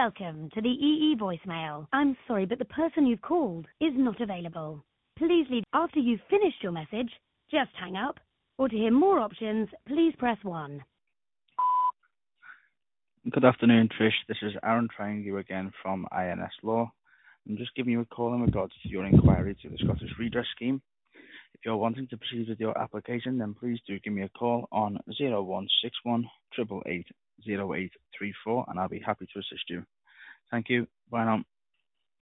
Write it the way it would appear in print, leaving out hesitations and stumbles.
Welcome to the EE voicemail. I'm sorry, but the person you've called is not available. Please leave after you've finished your message. Just hang up. Or to hear more options, please press 1. Good afternoon, Trish. This is Aaron trying you again from INS Law. I'm just giving you a call in regards to your inquiry to the Scottish Redress Scheme. If you're wanting to proceed with your application, then please do give me a call on 0161 888 0834 and I'll be happy to assist you. Thank you. Bye now.